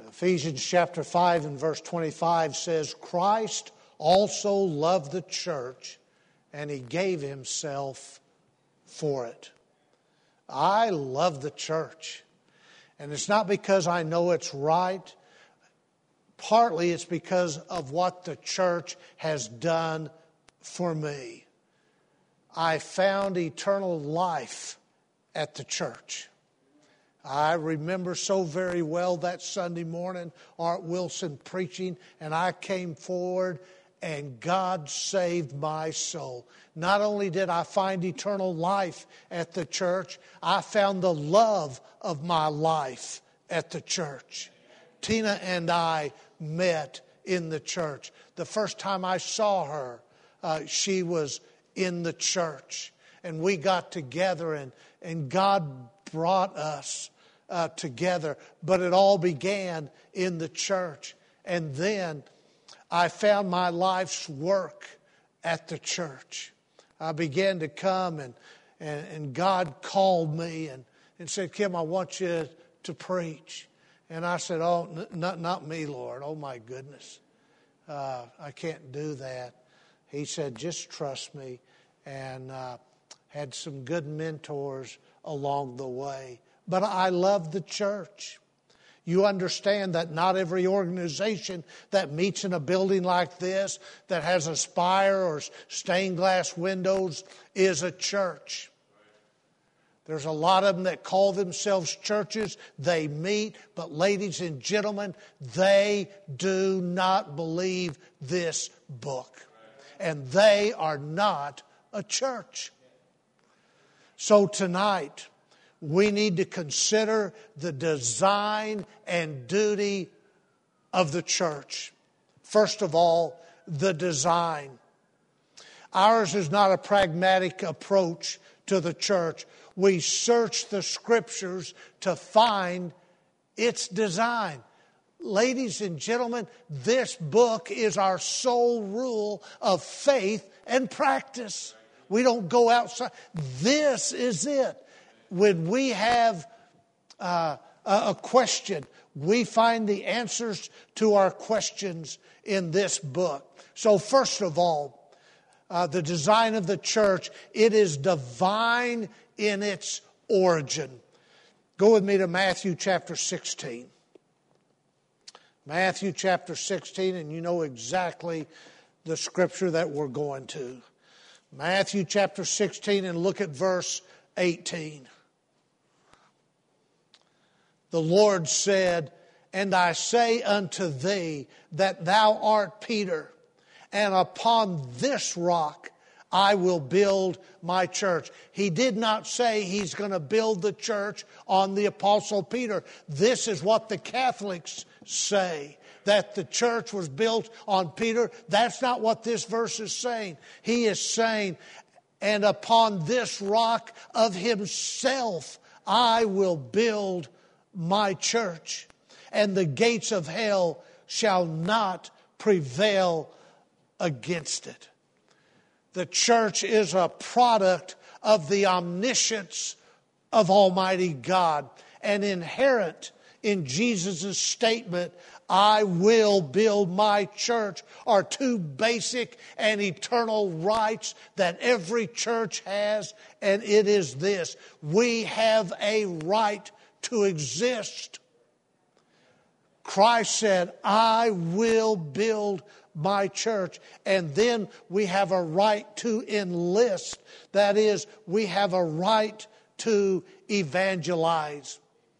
Ephesians chapter 5 and verse 25 says, Christ also loved the church and He gave Himself for it. I love the church. And it's not because I know it's right. Partly it's because of what the church has done for me. I found eternal life at the church. I remember so very well that Sunday morning, Art Wilson preaching, and I came forward and God saved my soul. Not only did I find eternal life at the church, I found the love of my life at the church. Tina and I met in the church. The first time I saw her, she was in the church. And we got together and God brought us together. But it all began in the church. And then I found my life's work at the church. I began to come and God called me and said, Kim, I want you to preach. And I said, oh, not me, Lord. Oh, my goodness. I can't do that. He said, just trust me. And had some good mentors along the way. But I love the church. You understand that not every organization that meets in a building like this, that has a spire or stained glass windows, is a church. There's a lot of them that call themselves churches. They meet, but ladies and gentlemen, they do not believe this book. And they are not a church. So tonight, we need to consider the design and duty of the church. First of all, the design. Ours is not a pragmatic approach to the church. We search the Scriptures to find its design. Ladies and gentlemen, this book is our sole rule of faith and practice. We don't go outside. This is it. When we have a question, we find the answers to our questions in this book. So first of all, the design of the church, it is divine in its origin. Go with me to Matthew chapter 16. Matthew chapter 16, and you know exactly the scripture that we're going to. Matthew chapter 16, and look at verse 18. The Lord said, and I say unto thee that thou art Peter, and upon this rock I will build my church. He did not say He's going to build the church on the Apostle Peter. This is what the Catholics say, that the church was built on Peter. That's not what this verse is saying. He is saying, and upon this rock of Himself I will build my church, and the gates of hell shall not prevail against it. The church is a product of the omniscience of Almighty God, and inherent in Jesus' statement, I will build my church, are two basic and eternal rights that every church has, and it is this: we have a right to exist. Christ said, I will build my church. And then we have a right to enlist. That is, we have a right to evangelize.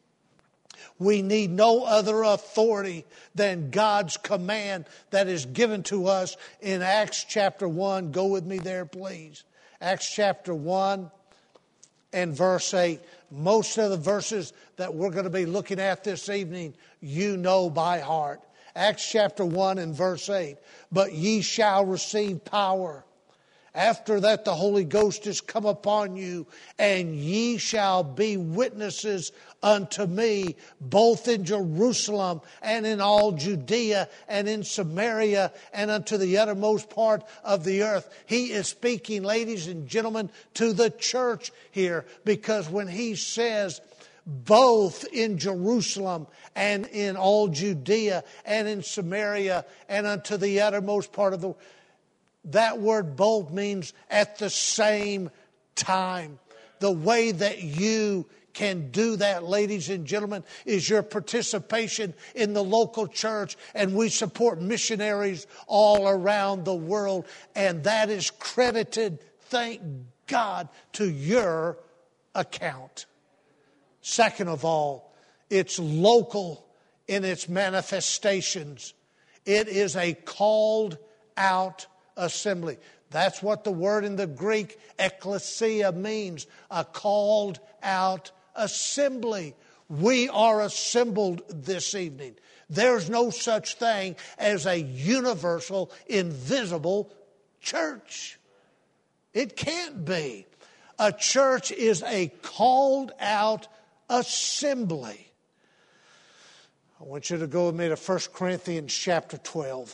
We need no other authority than God's command that is given to us in Acts chapter 1. Go with me there, please. Acts chapter 1 and verse 8. Most of the verses that we're going to be looking at this evening, you know by heart. Acts chapter 1 and verse 8. But ye shall receive power. After that the Holy Ghost is come upon you, and ye shall be witnesses unto me, both in Jerusalem and in all Judea and in Samaria and unto the uttermost part of the earth. He is speaking, ladies and gentlemen, to the church here, because when he says, both in Jerusalem and in all Judea and in Samaria and unto the uttermost part of the world. That word both means at the same time. The way that you can do that, ladies and gentlemen, is your participation in the local church. And we support missionaries all around the world. And that is credited, thank God, to your account. Second of all, it's local in its manifestations. It is a called out assembly. That's what the word in the Greek, ekklesia, means. A called out assembly. We are assembled this evening. There's no such thing as a universal, invisible church. It can't be. A church is a called out assembly. I want you to go with me to 1 Corinthians chapter 12.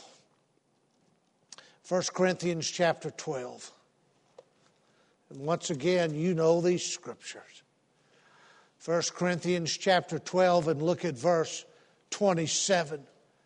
1 Corinthians chapter 12. And once again, you know these scriptures. 1 Corinthians chapter 12, and look at verse 27.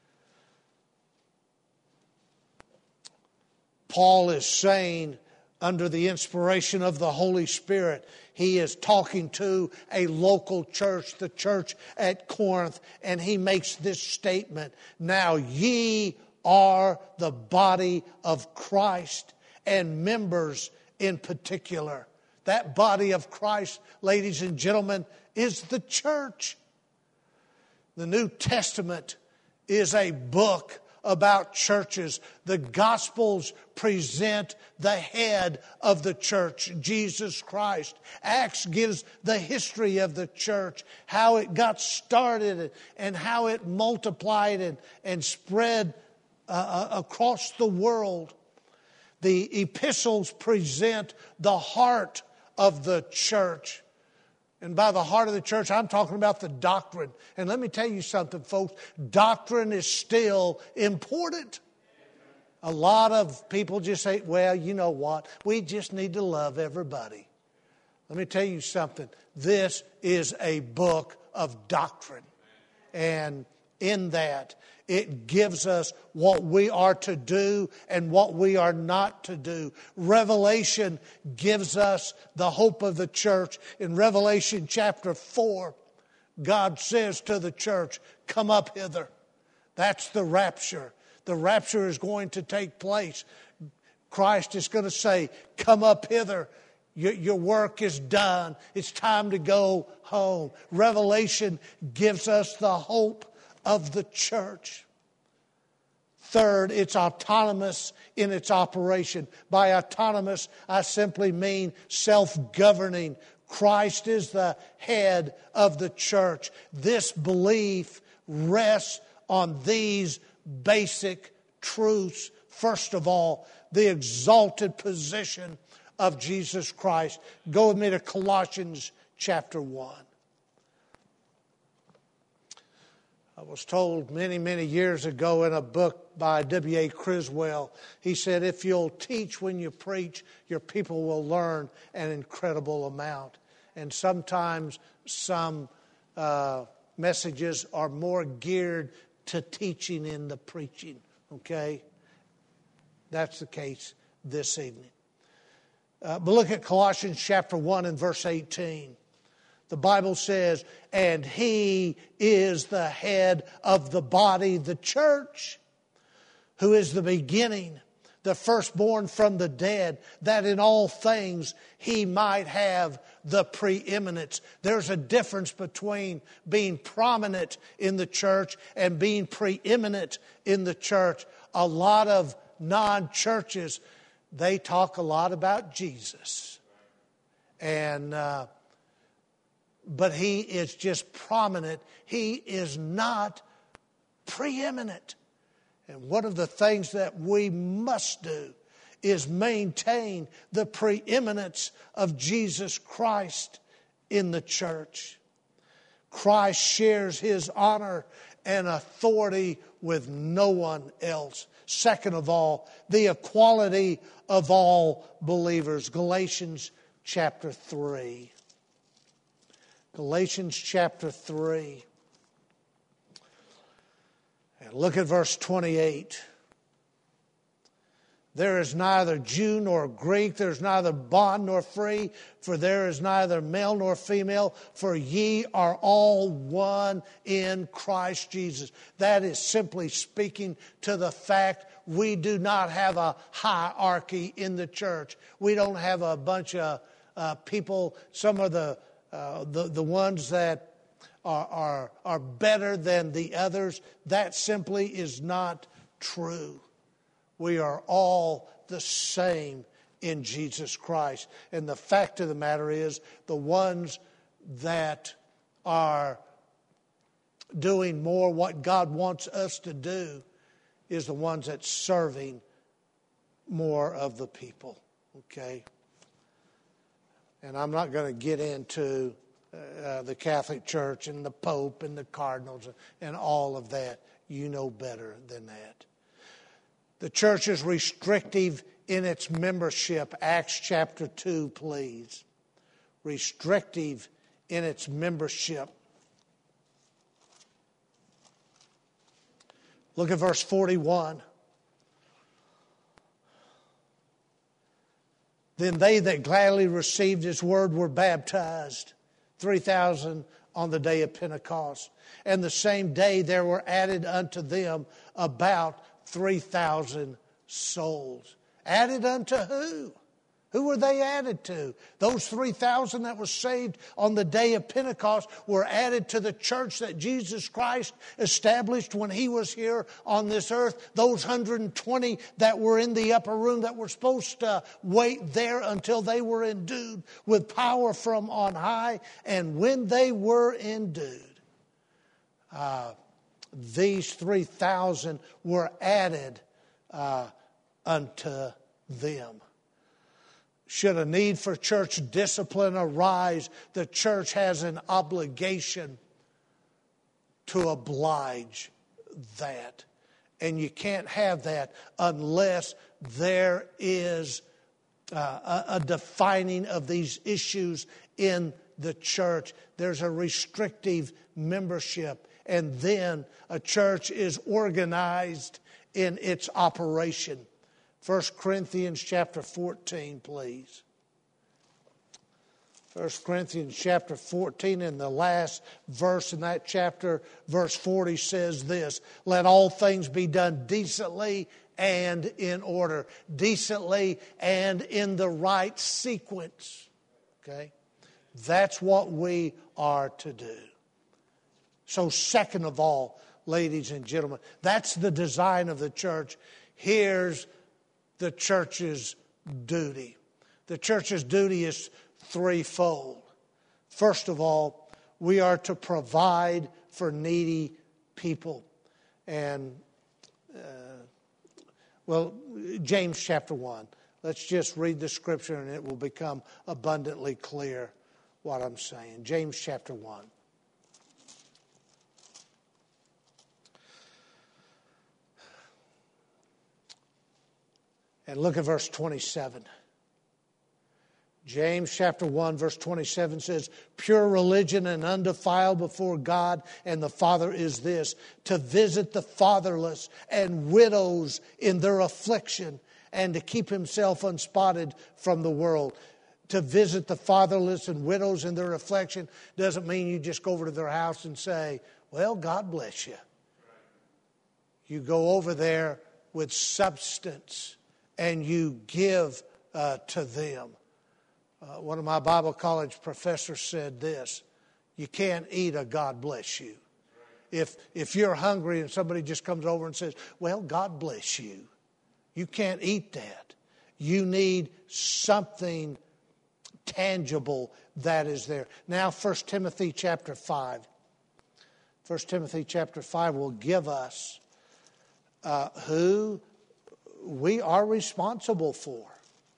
Paul is saying, under the inspiration of the Holy Spirit, he is talking to a local church, the church at Corinth, and he makes this statement: "Now ye are the body of Christ, and members in particular." That body of Christ, ladies and gentlemen, is the church. The New Testament is a book about churches. The Gospels present the head of the church, Jesus Christ. Acts gives the history of the church, how it got started and how it multiplied and spread across the world. The epistles present the heart of the church. And by the heart of the church, I'm talking about the doctrine. And let me tell you something, folks. Doctrine is still important. A lot of people just say, well, you know what? We just need to love everybody. Let me tell you something. This is a book of doctrine. And in that, it gives us what we are to do and what we are not to do. Revelation gives us the hope of the church. In Revelation chapter 4, God says to the church, "Come up hither." That's the rapture. The rapture is going to take place. Christ is going to say, "Come up hither. Your work is done. It's time to go home." Revelation gives us the hope of the church. Third, it's autonomous in its operation. By autonomous, I simply mean self-governing. Christ is the head of the church. This belief rests on these basic truths. First of all, the exalted position of Jesus Christ. Go with me to Colossians chapter 1. I was told many, many years ago in a book by W.A. Criswell, he said, if you'll teach when you preach, your people will learn an incredible amount. And sometimes some messages are more geared to teaching in the preaching, okay? That's the case this evening. But look at Colossians chapter 1 and verse 18. The Bible says, and he is the head of the body, the church, who is the beginning, the firstborn from the dead, that in all things he might have the preeminence. There's a difference between being prominent in the church and being preeminent in the church. A lot of non-churches, they talk a lot about Jesus. But he is just prominent. He is not preeminent. And one of the things that we must do is maintain the preeminence of Jesus Christ in the church. Christ shares his honor and authority with no one else. Second of all, the equality of all believers. Galatians chapter 3. Galatians chapter 3. And look at verse 28. There is neither Jew nor Greek, there is neither bond nor free, for there is neither male nor female, for ye are all one in Christ Jesus. That is simply speaking to the fact we do not have a hierarchy in the church. We don't have a bunch of people, some of the ones that are better than the others. That simply is not true. We are all the same in Jesus Christ. And the fact of the matter is, the ones that are doing more what God wants us to do is the ones that's serving more of the people. Okay? And I'm not going to get into the Catholic Church and the Pope and the Cardinals and all of that. You know better than that. The church is restrictive in its membership. Acts chapter 2, please. Restrictive in its membership. Look at verse 41. Then they that gladly received his word were baptized, 3,000 on the day of Pentecost. And the same day there were added unto them about 3,000 souls. Added unto who? Who were they added to? Those 3,000 that were saved on the day of Pentecost were added to the church that Jesus Christ established when he was here on this earth. Those 120 that were in the upper room that were supposed to wait there until they were endued with power from on high. And when they were endued, these 3,000 were added unto them. Should a need for church discipline arise, the church has an obligation to oblige that. And you can't have that unless there is a defining of these issues in the church. There's a restrictive membership. And then a church is organized in its operation. 1 Corinthians chapter 14, please. 1 Corinthians chapter 14, in the last verse in that chapter, verse 40 says this: let all things be done decently and in order. Decently and in the right sequence. Okay? That's what we are to do. So second of all, ladies and gentlemen, that's the design of the church. Here's the church's duty. The church's duty is threefold. First of all, we are to provide for needy people. And, James chapter 1. Let's just read the scripture and it will become abundantly clear what I'm saying. James chapter 1. And look at verse 27. James chapter 1 verse 27 says, pure religion and undefiled before God and the Father is this, to visit the fatherless and widows in their affliction and to keep himself unspotted from the world. To visit the fatherless and widows in their affliction doesn't mean you just go over to their house and say, well, God bless you. You go over there with substance and you give to them. One of my Bible college professors said this: you can't eat a God bless you. If you're hungry and somebody just comes over and says, well, God bless you, you can't eat that. You need something tangible that is there. Now 1 Timothy chapter 5. 1 Timothy chapter 5 will give us who we are responsible for.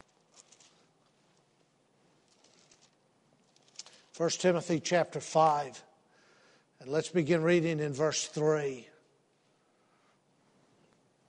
1 Timothy chapter 5. And let's begin reading in verse 3.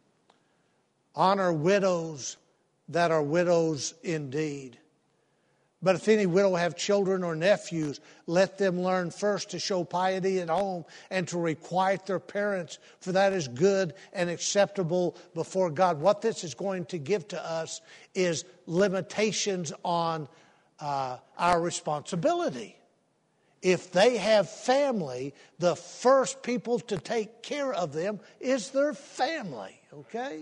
Honor widows that are widows indeed. But if any widow have children or nephews, let them learn first to show piety at home and to requite their parents, for that is good and acceptable before God. What this is going to give to us is limitations on our responsibility. If they have family, the first people to take care of them is their family, okay?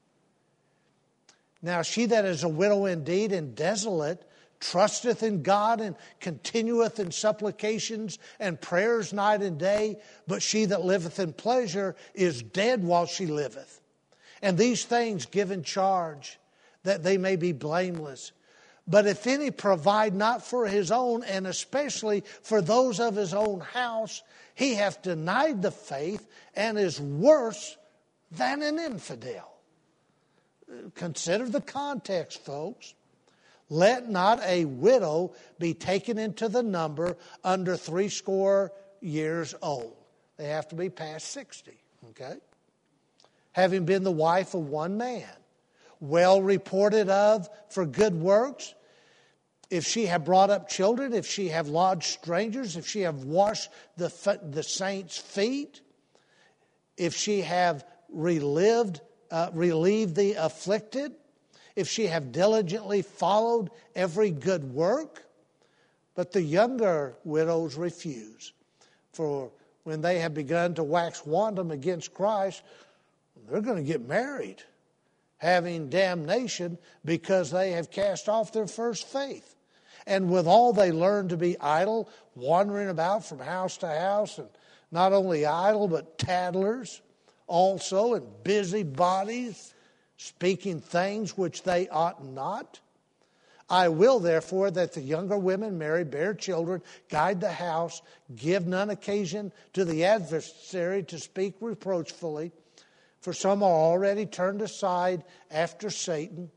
Now, she that is a widow indeed and desolate, trusteth in God and continueth in supplications and prayers night and day, but she that liveth in pleasure is dead while she liveth. And these things give in charge, that they may be blameless. But if any provide not for his own, and especially for those of his own house, he hath denied the faith and is worse than an infidel. Consider the context, folks. Let not a widow be taken into the number under 60 years old. They have to be past 60, okay? Having been the wife of one man, well reported of for good works, if she have brought up children, if she have lodged strangers, if she have washed the saints' feet, if she have relieved the afflicted, if she have diligently followed every good work. But the younger widows refuse. For when they have begun to wax wanton against Christ, they're going to get married, having damnation because they have cast off their first faith. And withal they learn to be idle, wandering about from house to house, and not only idle, but tattlers also, and busybodies, speaking things which they ought not. I will, therefore, that the younger women marry, bear children, guide the house, give none occasion to the adversary to speak reproachfully, for some are already turned aside after Satan.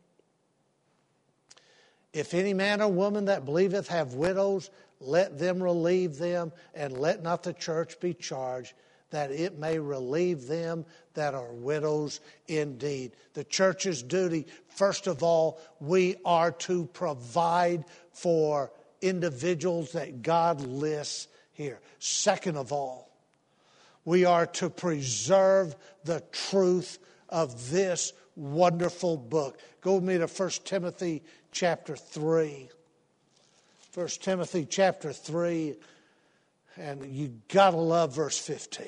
If any man or woman that believeth have widows, let them relieve them, and let not the church be charged, that it may relieve them that are widows indeed. The church's duty, first of all, we are to provide for individuals that God lists here. Second of all, we are to preserve the truth of this wonderful book. Go with me to 1 Timothy chapter 3. 1 Timothy chapter 3, and you got to love verse 15.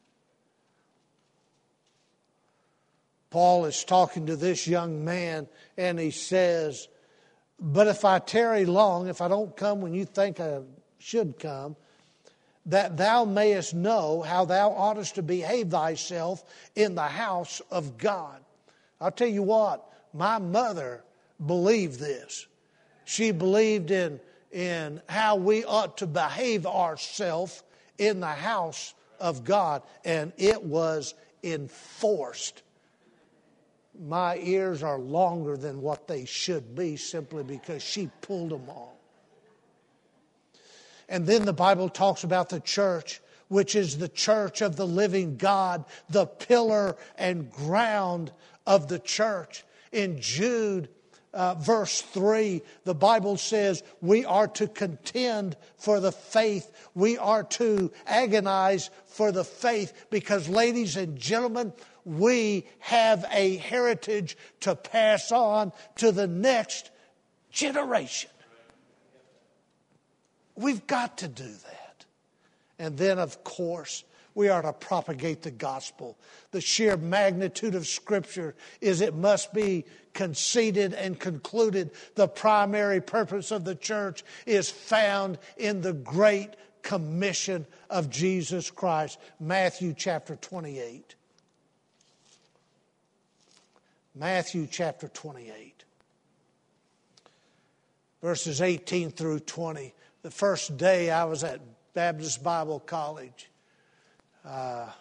Paul is talking to this young man, and he says, but if I tarry long, if I don't come when you think I should come, that thou mayest know how thou oughtest to behave thyself in the house of God. I'll tell you what, my mother believed this. She believed in how we ought to behave ourselves in the house of God, and it was enforced. My ears are longer than what they should be simply because she pulled them on. And then the Bible talks about the church, which is the church of the living God, the pillar and ground of the church. In Jude verse 3, the Bible says we are to contend for the faith. We are to agonize for the faith because, ladies and gentlemen, we have a heritage to pass on to the next generation. We've got to do that. And then, of course, we are to propagate the gospel. The sheer magnitude of Scripture is it must be conceded and concluded. The primary purpose of the church is found in the Great Commission of Jesus Christ. Matthew chapter 28. Matthew chapter 28. Verses 18 through 20. The first day I was at Baptist Bible College, the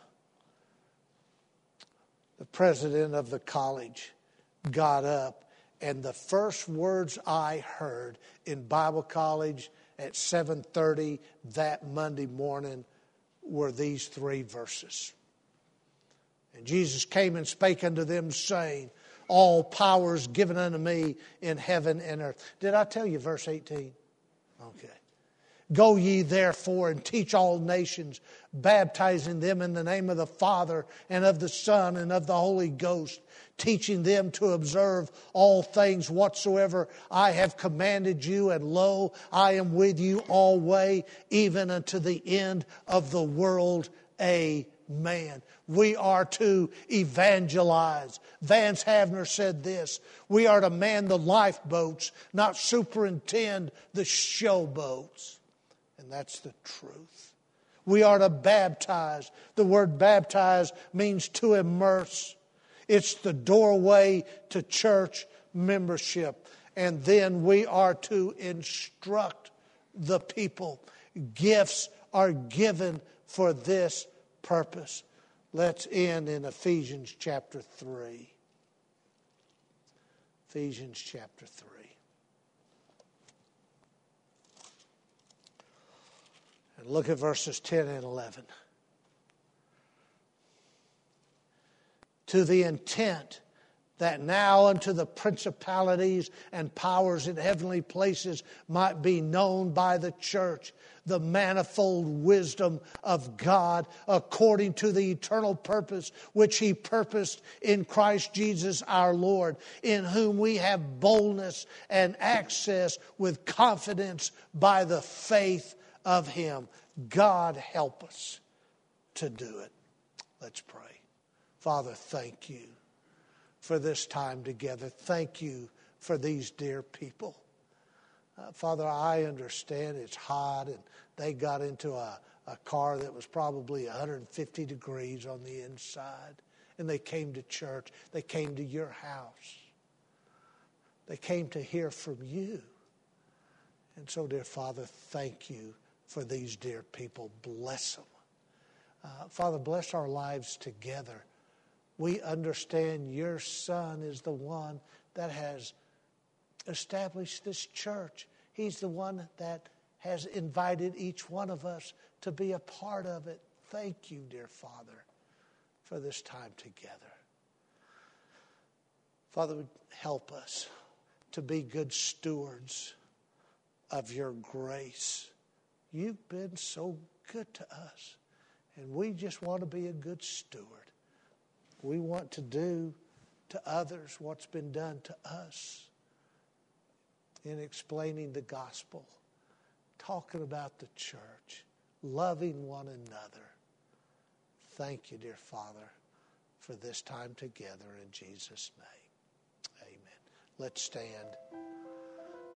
president of the college got up, and the first words I heard in Bible college at 7:30 that Monday morning were these 3 verses. And Jesus came and spake unto them, saying, all power is given unto me in heaven and earth. Did I tell you verse 18? Okay. Go ye therefore and teach all nations, baptizing them in the name of the Father and of the Son and of the Holy Ghost, teaching them to observe all things whatsoever I have commanded you. And lo, I am with you always, even unto the end of the world. Amen. We are to evangelize. Vance Havner said this: we are to man the lifeboats, not superintend the showboats. And that's the truth. We are to baptize. The word baptize means to immerse. It's the doorway to church membership. And then we are to instruct the people. Gifts are given for this purpose. Let's end in Ephesians chapter 3. Ephesians chapter 3. And look at verses 10 and 11. To the intent that now unto the principalities and powers in heavenly places might be known by the church the manifold wisdom of God according to the eternal purpose which He purposed in Christ Jesus our Lord, in whom we have boldness and access with confidence by the faith of Him. God help us to do it. Let's pray. Father, thank you for this time together. Thank you for these dear people. Father, I understand it's hot and they got into a car that was probably 150 degrees on the inside. And they came to church. They came to your house. They came to hear from you. And so, dear Father, thank you for these dear people. Bless them. Father, bless our lives together. We understand your Son is the one that has established this church. He's the one that has invited each one of us to be a part of it. Thank you, dear Father, for this time together. Father, help us to be good stewards of your grace. You've been so good to us, and we just want to be a good steward. We want to do to others what's been done to us in explaining the gospel, talking about the church, loving one another. Thank you, dear Father, for this time together in Jesus' name. Amen. Let's stand.